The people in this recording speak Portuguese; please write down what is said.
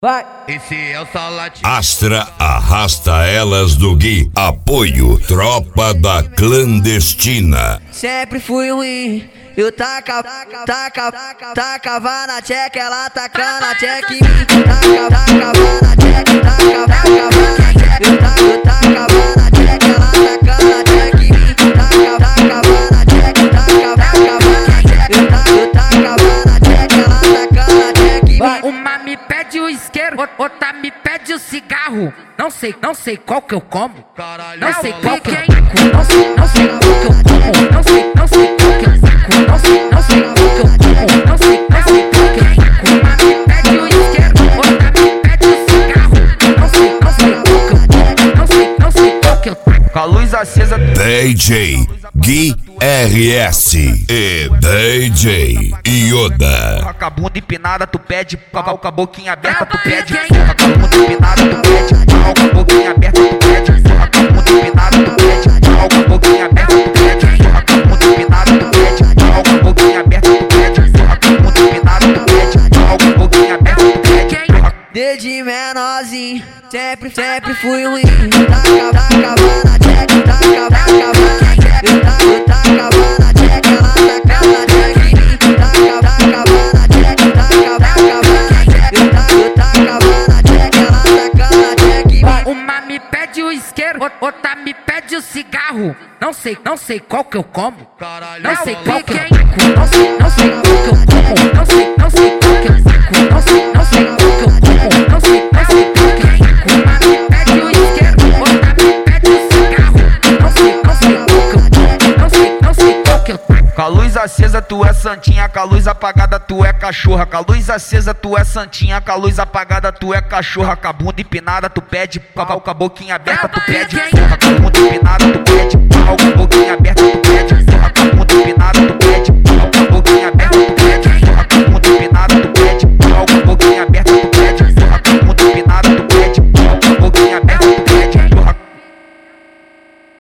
Vai. Esse é o Salati. Astra arrasta elas do Gui. Apoio Tropa da Clandestina. Sempre fui ruim. Eu tacava na tcheca, ela tacava na tcheca em mim. Tacava na tcheca, tacava na tcheca. Eu tacava na tcheca, ela tacava na tcheca em mim. Tacava na tcheca, tacava na tcheca. Eu tacava na tcheca, ela tacava na tcheca em mim. Uma me pede o isqueiro, outra me pede o cigarro. Não sei qual que eu como. Caralho, Não sei qual que eu taco. Não sei qual que eu como. Não sei qual que eu taco. Não sei qual que eu como. Não sei qual que eu taco. Uma me pede o isqueiro, outra me pede o cigarro. Não sei qual que eu como. Não sei qual que eu taco. com a luz acesa. DJ Gui RS e DJ Yoda. Com a bunda empinada, tu pede pau, com a boquinha aberta, tu pede. Com a bunda empinada, tu pede pau, com a boquinha aberta, tu pede. Com a bunda empinada, tu pede pau, com a boquinha aberta, tu pede. Com a bunda empinada, tu pede pau, com a boquinha aberta, tu pede. Com a bunda empinada, tu pede pau, com a boquinha aberta, tu pede. Desde menorzinho, sempre fui ruim. Tacava na tcheca, tacava na tcheca. Eu tacava na tcheca, ela tacava na tcheca em mim. Tacava na tcheca, tacava na tcheca. Eu tacava na tcheca, ela tacava na tcheca em mim. Uma me pede o isqueiro, outra me pede o cigarro. Não sei qual que eu como. Caralho, Não sei qual que eu taco. Não sei qual que eu como. Não sei qual que eu taco. Não sei qual que eu como. Não sei qual que eu taco. Uma me pede o isqueiro, outra me pede o cigarro. Não sei qual que eu como. Não sei qual que eu taco. com a luz acesa tu é santinha, com a luz apagada tu é cachorra. Com a luz acesa tu é santinha, com a luz apagada tu é cachorra. Com a bunda empinada tu pede pau, com a boquinha aberta tu pede. Com a